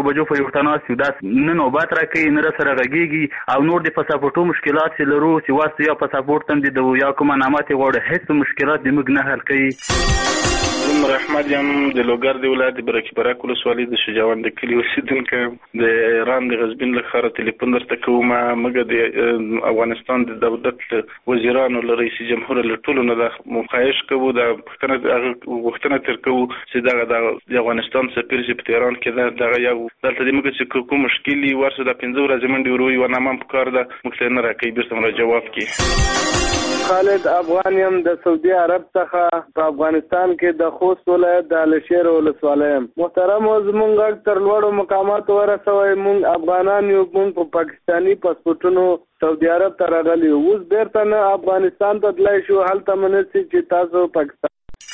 بجو په یو تناس یو داس نه نوبت راکوي نه سره غږیږي او نور د پاسپورټو مشکلات چې لرو چې واسطه یا پاسپورټ هم د یا کومه نامات غوړ هیڅ مشکلات د موږ نه حل کوي. عمر احمد یم د لوګر د ولایت برکې برک ولسوالۍ د شجاوند د کلي اوسیدونکی د ایران د غزبین له ښاره تلیفون درته کوم. موږ د افغانستان د دولت وزیرانو له رئیس جمهور له ټولو نه د مخایش کوو د غوښتنه تر کوو چې دغه د افغانستان سفیر چې په تهران کې دغه یو دلته د موږ چې کوم مشکل وي ورسره د 15 ورځې منډې ورو یوه نامه هم پکار ده موږ ته نه راکوي بیرته مو جواب کړي. خالد افغان یم د سعودي عرب څخه په افغانستان کې د خوست ولایت د الشیر ولسوالۍ یم. محترم زموږ غږ تر لوړو مقاماتو ورسوئ. موږ افغانان یو، موږ په پاکستاني پاسپورټونو سعودي عرب ته راغلي یو. اوس بیرته نه افغانستان ته تللی شو، هلته منسي چې تاسو پاکستان.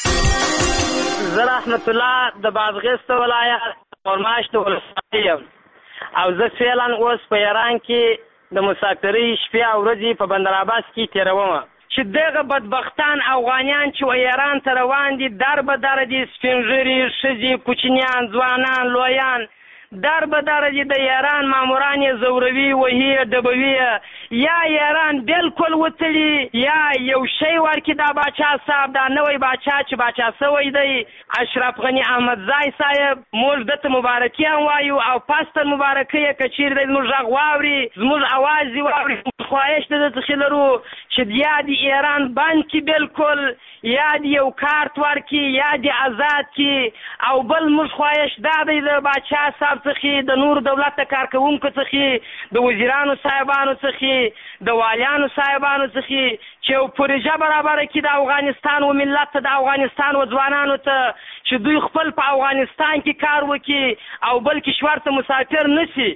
زه رحمت الله د بادغیس ولایت اورماشت ولسوالۍ یم او زه فعلا اوس په ایران کې د مسافرۍ شپې او ورځې په بندر عباس کې تېروم. چې دغه بدبختان افغانیان چې ایران ته روان دي در به در دي، سپین ږیري ښځې کوچنیان ځوانان لویان در به در دي. د ایران ماموران یې زوروي وهي ډبوي یا ایران بالکل وتلي یا یو شی ورکړي. دا باچا صاحب دا نوی باچا چې باچا سوی دی اشرف غني احمدزی صاحب موږ دته مبارکي هم وایو او پاستر مبارکي یې که چیرې دی زموږ غږ واوري زموږ اواز یې واوري. خواهش ده څه لرو چې یا د ایران بند کې بالکل یا د یو کارت ورکړي یا د آزاد کې او بل موږ خواهش دا دی د باچا صاحب څخه د نور دولت کارکوونکو څخه د وزیرانو صاحبانو څخه د والیانو صاحبانو څخه چې پروژه برابر کړي د افغانستان او ملت د افغانستان او ځوانانو ته چې دوی خپل په افغانستان کې کار وکړي او بل کشور ته مسافر نشي.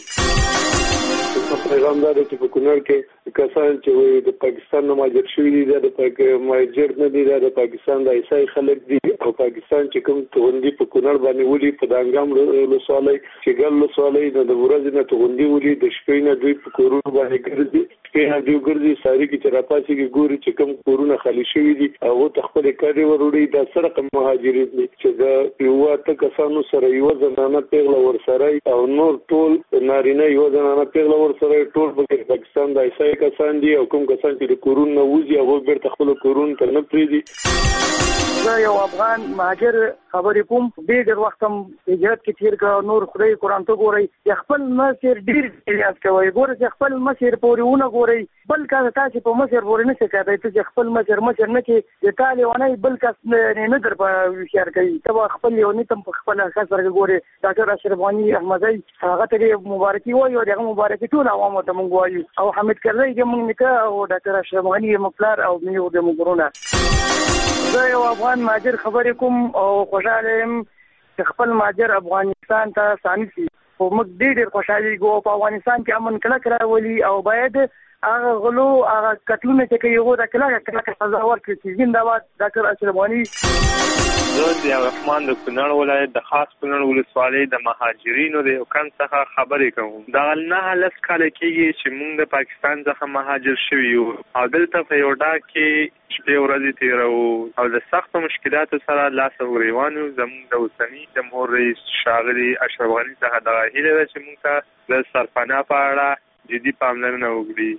پیغام دا دی چې په کونړ کې کسان چې د پاکستان نه مهاجر شوي دي د مهاجر نه دي د پاکستان د عیسائی خلک دي او پاکستان چې کوم توغندي په کونړ باندې ولي په دانګام ولسوالۍ چې ګل ولسوالۍ د ورځې نه توغندي ولي د شپې نه دوی په کورونو باندې ګرځي شپې نه دوی ګرځي ساري کې چې راپاسي کې ګوري چې کوم کورونه خالي شوي دي او ته خپل کاري وروړي د سره مهاجرین دي چې د یو ته کسانو سره یو زنانه پیغله ورسره او نور ټول نارینه یو زنانه پیغله ورسره ټول په پاکستان د عیسائی کسان دي او کوم کسان چې د کورونو نه وځي هغه بیرته خپل کورونو ته نه پرېږدي. زه یو افغان مهاجر خبرې کوم. ډېر وخت هم هجرت کې تېر کړ. نور خدای قرآن ته ګورئ چې خپل مشر ډېر یاد کوئ. ګوره چې خپل مشر پورې ونه ګورئ بل کس تاسې په مشر پورې نه شي کېدی. ته چې خپل مشر نه کې د تا لیونی بل کس نه در په هوښیار کوي. ته به خپل لیوني ته په خپل ښه سره ګورې. ډاکټر اشرف غني احمدزی هغه ته ډېر مبارکي وایو او د هغه مبارکي ټول عوامو ته موږ وایو او حمید کرزی زموږ نیکه او ډاکټر اشرف غني زموږ پلار او زموږ وروڼه. زه یو افغان مهاجر خبرې کوم او خوشحاله یم چې خپل مهاجر افغانستان ته ثاني شي. خو موږ ډېر خوشحالېږو په افغانستان کې امن کلک راولي او باید هغه غلو هغه قتلونه چې کوي هغو ته کلکه سزا ورکړي چې زنده‌باد ډاکټر اشرف غني. زه د رحمان د کونړ ولایت د خاص کونړ ولسوالۍ د مهاجرینو د یو کم څخه خبرې کوم. دغه 9 کاله کېږي چې موږ د پاکستان څخه مهاجر شوي یو او دلته په یو ډاګ کې شپې ورځې تېروو او د سختو مشکلاتو سره لاس ګرېوان یو. زموږ د اوسني جمهور رئیس ښاغلي اشرف غني څخه دغه هیله ده چې موږ ته د سرپناه په اړه جدي پاملرنه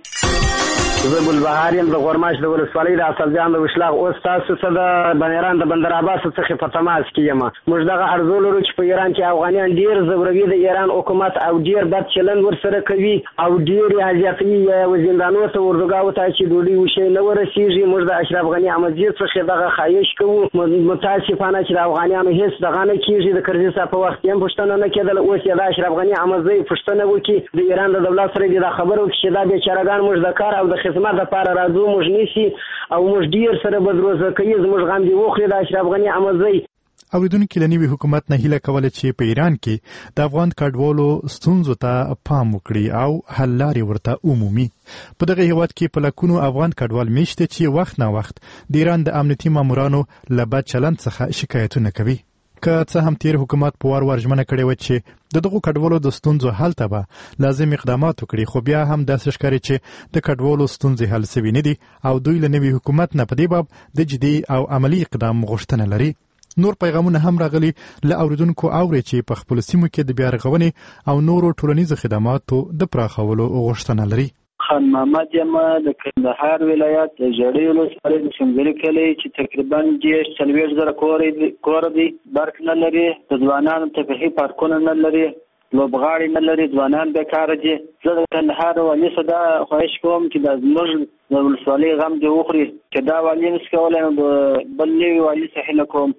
وکړي. زه ګلبهار یم د غورماش د ولسوالۍ د اصلجان د وشلاغ. اوس تاسو څه د ایران د بندر عباس څخه په تماس کې یم. موږ دغه عرضو لرو چې په ایران کې افغانیان ډېر زوروي د ایران حکومت او ډېر بد چلند ورسره کوي او ډېر یې حاجیاتوي او زندانو ته اردوګاو ته چې ډوډۍ وشي نه ورسېږي. موږ د اشرف غني احمدزي څخه دغه خواهش کوو. متاسفانه چې د افغانیانو هېڅ دغه نه کېږي. د کرزي صاحب په وخت هم پوښتنه نه کېدله. اوس یې د اشرف غني احمدزي پوښتنه وکړي د ایران د دولت سره دا خبره وکړي چې دا بیچارهګان موږ د کار او د خدمت لپاره راځو موږ نیسي او موږ ډېر سره بدروزه کوي. زموږ غم دې وخوري د اشرف غني احمدزي. اوریدونکو له نوي حکومت نه هیله کوله چې په ایران کې د افغان کډوالو ستونزو ته پام وکړي او حل لارې ورته عمومي. په دغه هیواد کې په لکونو افغان کډوال میشته چې وخت نه وخت د ایران د امنیتي مامورانو له بد چلند څخه شکایتونه کوي. که څه هم تیر حکومت په وار ژمنه کړې وه چې د دغو کډوالو د ستونزو حل ته به لازم اقدامات وکړي، خو بیا هم داسې ښکاري چې د کډوالو ستونزې حل سوي نه دي او دوی له نوي حکومت نه په دې باب د جدي او عملي اقدام غوښتنه لري. نور پیغامونه هم راغلي له اوریدونکو اوري چې په خپل سیمو کې د بیا رغونې او نورو ټولنیزو خدماتو د پراخولو غوښتنه لري. خان محمد یم د کندهار ولایت د جړی ولسوالۍ د شمګلي کلی چې تقریبا 40,000 کور دي، برق نه لري، د ځوانانو تفریحي پارکونه نه لري، لوبغاړي نه لري، ځوانان بیکاره دي. زه د کندهار والي څخه دا خواهش کوم چې د زموږ د ولسوالۍ غم دې وخوري، چې دا والي نشي کولی نو بل نوي والي څخه هیله کوم.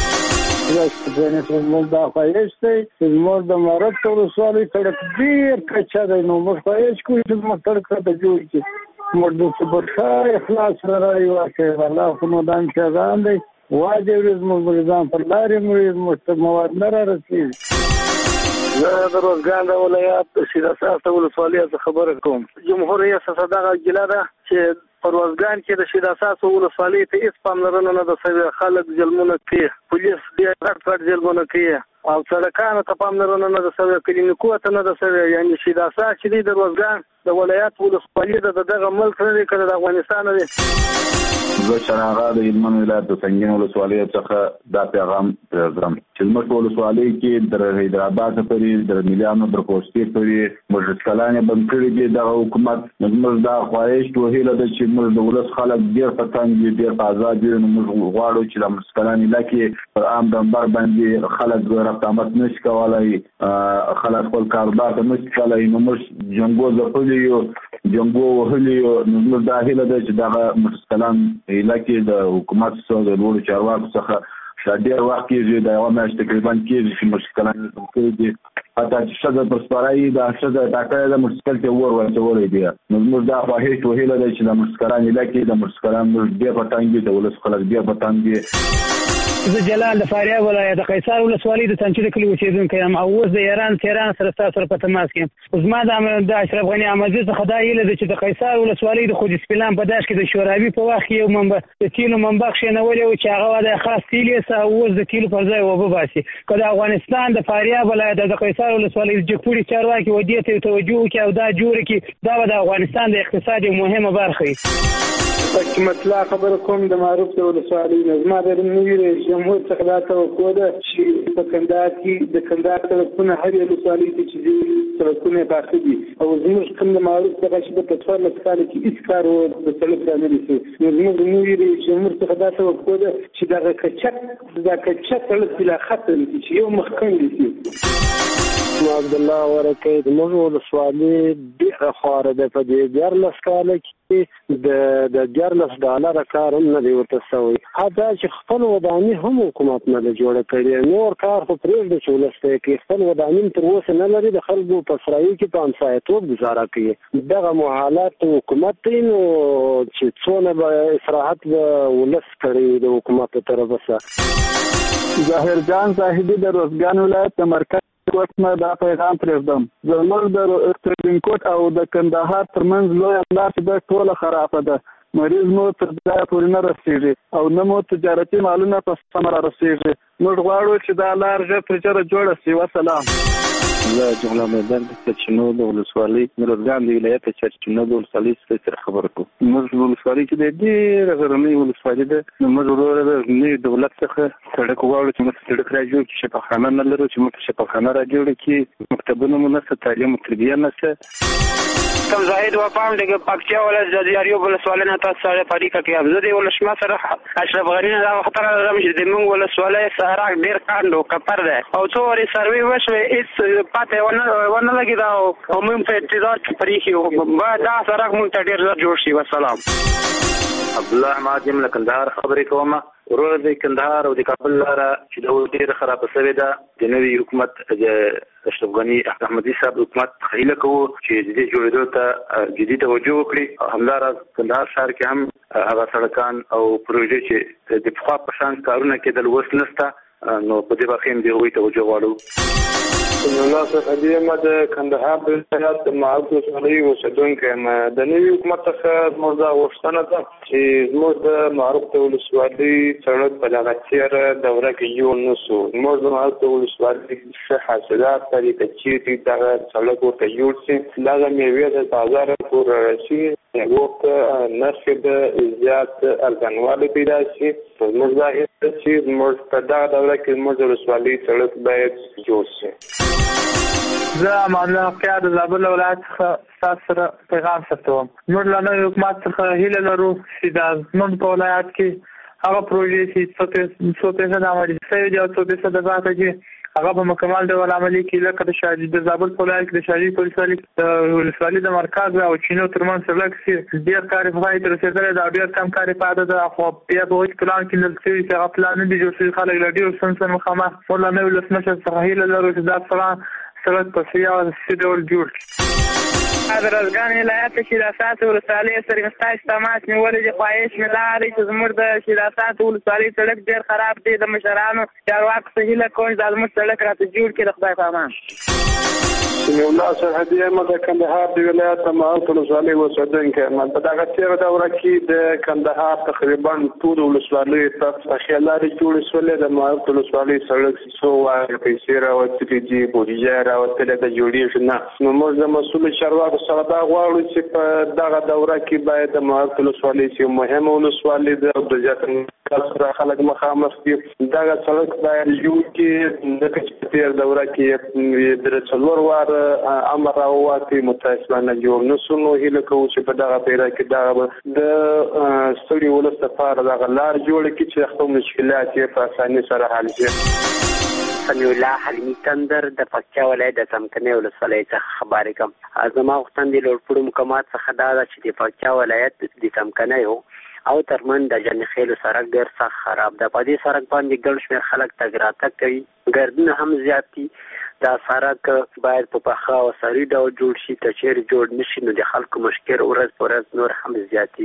زموږ دا خواهش دی چې زموږ د مرګ ولسوالۍ سړک ډېر کچه دی، نو موږ خواهش کوو چې زموږ سړک راته جوړ کړي. موږ د صبرښه اخلاص سره راوړي، الله خو نو دا امتحان دی، واجب دی زموږ مریضان پر لارې مریض موږ ته مواد نه رارسېږي. زه د روزګان د ولایت د شیراساس ولسوالۍ څخه خبره کوم. جمهور رئیس دغه ګیله ده چې په روزګان کې د شیراساس ولسوالۍ ته هېڅ پاملرنه نه ده شوې. خلک ظلمونه کوي، پولیس ډېر غټ ظلمونه کوي او سړکانو ته پاملرنه نه ده شوې، کلینیکو ته نه ده شوې. یعنې شیراساس چې دی د روزګان د ولایت ولسوالۍ ده، د دغه ملک نه دی که د افغانستان دی. زه شناغه د هلمند ولایت د سنګین ولسوالۍ څخه دا پیغام پرېږدم چې زموږ په ولسوالۍ کې در حیدرآباد پورې، در میلیانو، در پوستې پورې موږ کلانې بند کړي دي دغه حکومت. زموږ دا خواهش او هیله ده چې موږ د ولس خلک ډېر په تنګ دي، ډېر په ازاد دي، نو موږ غواړو چې د مسکلانې علاقې پر عام دنبر باندې خلک رفت آمد نشي کولی، خلک خپل کاروبار ته نشي کولی، نو موږ جنګو ځپلي یو، جنګو وهلي یو. نو موږ دا هیله ده چې دغه مسکلان علاقې د حکومت څخه د لوړو چارواکو څخه ډېر وخت کېږي، د یوه میاشت تقریبا کېږي چې مشکلان کړي دي. حتی چې ښځه پر سپارایي دا ښځه ټاکلی ده موټرسایکل ته ور واچولی دی. نو زموږ دا خواهش او هیله ده چې د موټرسایکلان علاقې د موټرسایکلان موږ ډېر په تنګ دي، د ولس خلک ډېر په تنګ دي. زه جلال د فاریاب ولایت د قیصار ولسوالۍ د تنچیر کلي اوسېدونکی یم او اوس د ایران تهران سره ستاسو سره په تماس کې یم. زما د اشرف غني احمدزي څخه دا هیله ده چې د قیصار ولسوالۍ د خوجسپلان په داش کې د شوروي په وخت کې یو د تیلو منبع کښېنولی و چې هغه د خاص تیل یې او اوس د تیلو پر ځای اوبه باسي. که د افغانستان د فاریاب ولایت د قیصار ولسوالۍ د جګپوړي چارواکي ودې ته توجه وکړي او دا جوړه کړي، دا به د افغانستان د اقتصاد یوه مهمه برخه وي. پکې مطلع خبره کوم د معروف د ولسوالۍ نه. زما د نوي رئیس جمهور څخه دا توقع ده چې په کندهار کې د کندهار سړکونه هرې ولسوالۍ ته چې دي سړکونه یې پاخه دي او زموږ کوم د معروف دغه چې د په 14 کال کې هېڅ کار د سړک رانغلی شوی. نو زموږ د نوي رئیس جمهور څخه دا توقع ده چې دغه کچک سړک بلا ختم شي، چې یو مخکڼ شي. عبدالله ورکه زموږ ولسوالۍ ډېره خواره ده. په دې 14 کاله کې د $14 کار هم نه دی ورته شوی. حتی چې خپل وداني هم حکومت نه ده جوړه کړې. نور کار خو پرېږده چې ولس ته یې کوي، خپل وداني هم تر اوسه نه لري، د خلکو په سرایي کې په همسایه‌توب ګزاره کوي. دغه حالات حکومت دی، نو چې څونه به اصلاحات به ولس کړی د حکومت له طرفه څخه. ظاهر جان صاحبي د روزګان ولایت د مرکز وسمه دا پیغام پرېږدم. زموږ د ترینکوټ او د کندهار ترمنځ لویه لار چې ده ټوله خرابه ده. مریض مو تر ځایه پورې نه رسېږي او نه مو تجارتي مالونه په سمه را رسېږي. موږ غواړو چې دا لار ژر تر ژره جوړه شي. وسلام. زه جمله میدان د چرچینو د ولسوالۍ د روزګان د ولایت د چرچینو د ولسوالۍ سره خبره کوم. موږ ولسوالۍ چې د ډېره غرنۍ ولسوالۍ ده، نو موږ وروره د نوي دولت څخه سړک غواړو چې موږ سړک را جوړ کړي، شفاخانه نه لرو چې موږ شفاخانه را جوړه کړي، مکتبونه مو نشته، تعلیم و تربیه نشته. کم زاهد وفام دیگه پکتیا ولایت د دیاریو ولسوالۍ نه تاسو سره اړیکه کوي. زه د ولشما سره اشرف غني نه دا خطر لرم چې د موږ ولسوالۍ سره ډیر کاندو کپر ده او څو ورې سروي وشوي هیڅ پاتې ونه لګي دا او موږ په انتظار کې پریخي بعد دا سره موږ ته ډیر جوړ شي. والسلام. عبدالله احمد یم له کندهار خبرې کوم. ورور د کندهار او د کابل لاره چې د ډیره خرابه شوې ده، د نوي حکومت د اشرف غني احمدزي صاحب حکومت هیله کوو چې د دې جوړېدو ته جدي توجه وکړي. همداراز کندهار ښار کې هم هغه سړکان او پروژې چې د پخوا په شان کارونه کېدل اوس نشته، نو په دې برخه هم د هغوی توجه غواړو. ناصر علي احمد کندهار ولایت د معروف ولسوالۍ اوسېدونکی یم. د نوي حکومت څخه زموږ دا غوښتنه ده چې زموږ د معروف ولسوالۍ سړک په دغه څېر دوره کې جوړ نه شو. زموږ د معروف ولسوالۍ ښه حاصلات لري، که چېرې دغه سړک ورته جوړ شي، دغه مېوې د بازار پورې رسي، وخت نرخ به زیات ارزانوالی پیدا شي. موږ دا هیڅ چې موږ په دغه دوره کې موږ د ولسوالۍ سړک باید جوړ شي. زه امان الله خیار د زابل ولایت څخه تاسو سره پیغام ثبتوم. موږ له نوي حکومت څخه هیله لرو چې د زموږ په ولایت کې هغه پروژې چې 100% عملي شوي دي او 100% پاتې دي هغه په مکمل ډول عملي کړي. لکه د شاهدي د زابل په ولایت کې د شاهدي ولسوالۍ د مرکز او چینو ترمنځ سړک چې ډېر کار په پای ته رسېدلی دی او ډېر کم کار یې پاتې ده. خو بیا په هېڅ پلان کې نه شوي چې هغه پلان نه دي جوړ شوي. خلک له ډېرو ستونزو سره مخامخ. موږ له نوي ولسمشر څخه هیله لرو چې دا سړک په سیاسي ډول جوړ کړي. د روزګان ولایت شیراسات ولسوالۍ سره مستاش تماس نیولې چې خواهش مې دا دی چې زموږ د شیراسات ولسوالۍ سړک ډېر خراب دی. د مشرانو چارواکو څخه هیله کوم چې دا زموږ سړک راته جوړ کړي. د خدای په امان. سمیع الله سرحدي احمد د کندهار د ولایت ماوت ولسوالۍ اوسېدونکی یم. په دغه تېره دوره کې د کندهار تقریبا ټولو ولسوالیو ته ښې لارې جوړې شولې. د ماوت ولسوالۍ سړک څو وارې پیسې راوتلې دي، بودیجه یې راوتلې ده، جوړېږي نه. نو موږ د مسؤلو چارواکو څخه دا غواړو چې په دغه دوره کې باید د ماوت ولسوالۍ چې مهمه ولسوالۍ ده او د زیات سره خلک مخامخ دي دغه سړک باید جوړ کړي. ځکه چې په تېره دوره کې د 4 واره امر راووتی متاسفانه جوړ نه شو. نو هیله کوو چې په دغه پیره کې دغه د ستړي ولس لپاره دغه لار جوړه کړي چې خپل مشکلات یې په اسانۍ سره حل شي. سمیع الله حلیمي تندر د پکتیا ولایت د څمکنیو ولسوالۍ څخه خبرې کوم. زما غوښتنه د لوړپوړو مقامات څخه دا ده چې د پکتیا ولایت د څمکنیو او ترمن د جنخیلو سړک ډېر سخت خراب ده. په دې سړک باندې ګڼ شمېر خلک تګ راتګ کوي، ګردونه هم زیات دي. دا سړک باید په پخه او سري ډول جوړ شي. که چیرې جوړ نشي نو د خلکو مشکل ورځ په ورځ نور هم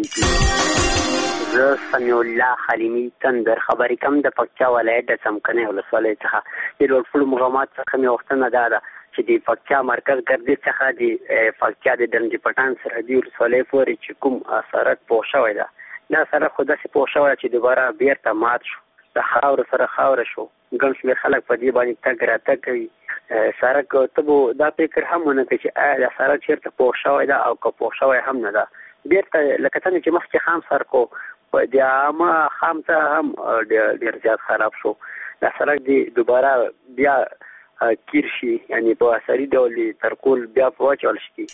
زیاتېږي. زه سمیع الله حلیمي تندر خبرې کوم د پکتیا ولایت د څمکنیو ولسوالۍ څخه. د لوړپوړو مقامات څخه مې غوښتنه دا ده چې د پکتیا مرکز ګردیز څخه د پکتیا د ډنډ پټان سرحدي ولسوالۍ پورې چې کوم سړک پوه شوی ده، دا سړک خو داسې پوه شوی چې دوباره بیرته مات شو، د خاورو سره خاوره شو. ګڼ شمېر خلک په دې باندې تګ راتګ کوي. سړک ته به دا فکر هم ونه کوي چې آیا دا سړک چېرته پوه شوی ده او که پوه شوی هم نه ده. بیرته لکه څنګه چې مخکې خام سړک و د عامه خام ته هم ډېر زیات خراب شو. دا سړک دې دوباره بیا کیر شي، یعنی په سري ډول ترکول بیا په واچول شي.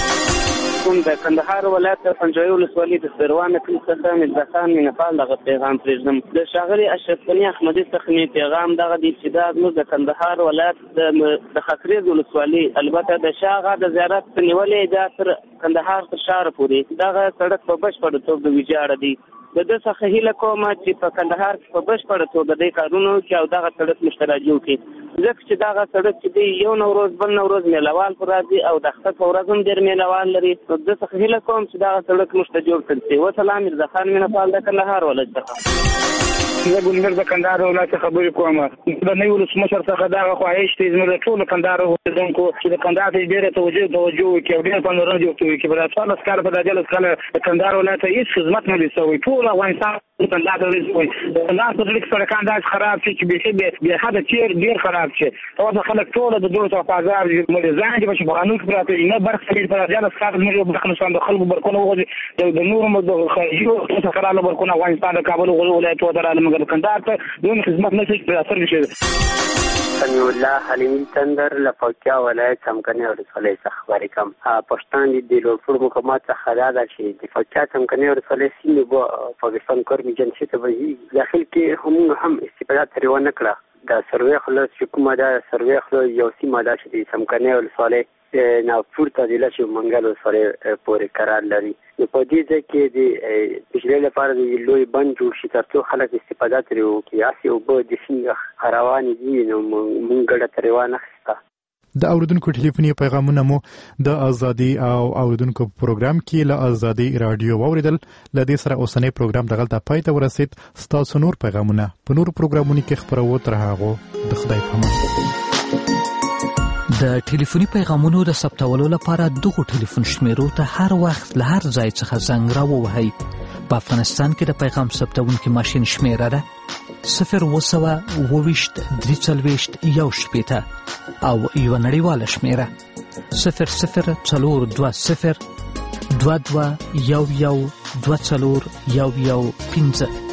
کوم د کندهار ولایت د پنجوي ولسوالۍ د سروانه کلي څخه ملتخان مینپال دغه پیغام پرېږدم. د ښاغلي اشرف غني احمدي څخه مې پیغام دغه دی چې دا زموږ د کندهار ولایت د خاکریز ولسوالۍ البته د شاغه د زیارت نیولې دا تر کندهار تر شاره پورې دغه سړک په بشپړ توګه د ویجاړ دی. د دې څخه هیله کوم چې په کندهار کې په بشپړ توګه د کارونو کې او دغه سړک مشترک جوړ کړي. ځکه چې دغه سړک چې دی یو نوروز بل نوروز میلوال پر راځي او د اختر په ورځ هم ډېر میلوال لري. نو د دې څخه هیله کوم چې دغه سړک مشترک جوړ کړي. وسلام مرزا خان مینپال د کندهار ولایت څخه. زه ګلنګر د کندهار ولایت څخه خبرې کوم. د نوي ولسمشر څخه دغه خواهش دی زموږ د ټولو کندهار اوسېدونکو چې د کندهار ته ډېره توجه وکړي او ډېر پاملرنه وکړي چې په 14 کاله په 14 کاله د کندهار ولایت ته هېڅ خدمت نه دی شوی. ټول افغانستان کندهار ته رسوي. د کندهار په زړه کې سړکان داسې خراب شي چې بیخي بې حده ډېر خراب شي. اوس خلک ټول د دولت څخه په عذاب دي. مریضان چې په قانون کې پراته دي نه برخه لري. په 14 کاله زموږ برخه د خلکو برکونه وغوړي د نورو د خارجي څخه رااله برکونه افغانستان د کابل ولایت ته رااله مګر کندهار ته دون خدمت نشي په اثر نشي. سمیع الله حلیمي تندر له پکتیا ولایت څمکنیو ولسوالۍ څخه خبرې کوم. پښتون د لوړپوړو مقامات څخه دا ده چې د پکتیا څمکنیو ولسوالۍ سیمې به پاکستان کورمي جنسي ته وځي. داخل کې هم استفاده ترې ونه کړه. د سروې خوله چې کومه ده سروې خوله یو سیمه ده چې د څمکنیو ولسوالۍ ناپور تعدیله چې منګل ولسوالۍ پورې قرار لري. نو په دې ځای کې د بجلۍ لپاره د لوی بند جوړ شي تر څو خلک استفاده ترې وکړي. هسې اوبه د سیند روانې دي نو موږ ګټه ترې وانخیسته. د اوریدونکو ټلیفوني پیغامونه مو د ازادي او اوریدونکو پروګرام کې له ازادي رادیو واوریدل. ل دې سره اوسنۍ پروګرام دغلته پای ته ورسید. ستاسو نور پیغامونه په نور پروګرامونو کې خبرو تر هغه د خدای په امان. د ټلیفوني پیغامونو د ثبتولو لپاره دغه ټلیفون شمیرو ته هر وخت له هر ځای څخه زنګ راووهئ. په افغانستان کې د پیغام ثبتونکي ماشین شمیره ده 020 340 1 او یو نړیواله شمیره 00 420 22 11 24 15